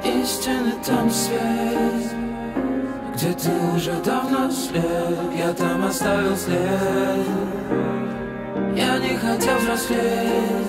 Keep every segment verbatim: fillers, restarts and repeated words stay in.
истины, там свет, где ты уже давно след. Я там оставил след. Я не хотел взрослеть.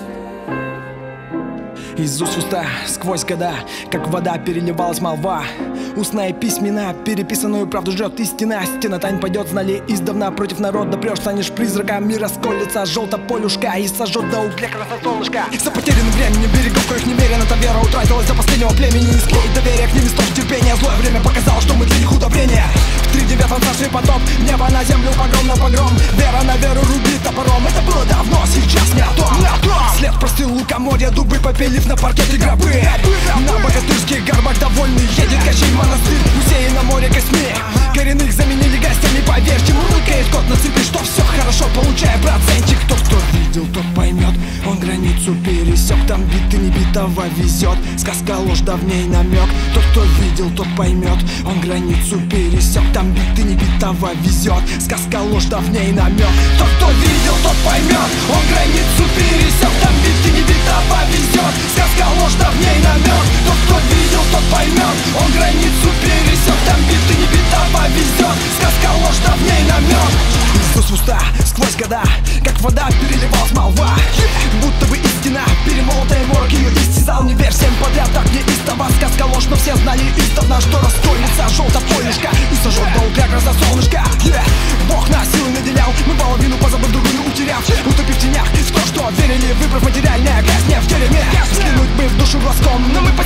Из уст в уста, сквозь года, как вода переливалась молва. Устная письмена, переписанную правду жжет истина. Стена тайн пойдет, знали издавна. Против народа прешь, станешь призраком. Мир расколется, желто полюшка, и сожжет до угля красное солнышко. За потерянным временем берегов, коих немерено, та вера утратилась до последнего племени. Не склеить доверие к ним, исток терпения. Злое время показало, что мы для них удобрение. В тридевятом царстве потоп, небо на землю, погром на погром. Вера на веру рубит топором. Это было давно, сейчас не о том, не о том. След простыл лукоморья, дубы попилив на паркете гробы. На богатырских горбах довольный едет Кощей в монастырь, усеян море костьми. Коренных заменили гостями, поверьте, мурлыкает кот на цепи, что все хорошо, получая процентик. Тот, кто видел, тот поймет, он границу пересек. Там биты не битого везет, сказка ложь, давней намек. Тот, кто видел, тот поймет, он границу пересек. Там биты не битого везет, сказка ложь, давней намек. Тот, кто видел, тот поймет, он границу пересек. Там биты не битого везет, сказка ложь, давней намек. Тот, кто видел, тот поймет, он границу пересек. Там биты не битого везет, сказка ложь, давней намек. Из уст в уста, сквозь года, как вода переливалась молва. Будто бы истина, перемолотая морок ее истязал. Не верь всем подряд, так неистово, сказка ложь, но все знали издавна, что расколется желто полюшка и сожжет до угля гроза солнышко. yeah. Бог нас силой наделял, мы половину позабыв, другую утеряв, утопив в тенях в то, что верили, выбрав материальное, грязь не в тюрьме. Взглянуть бы в душу глазком, но мы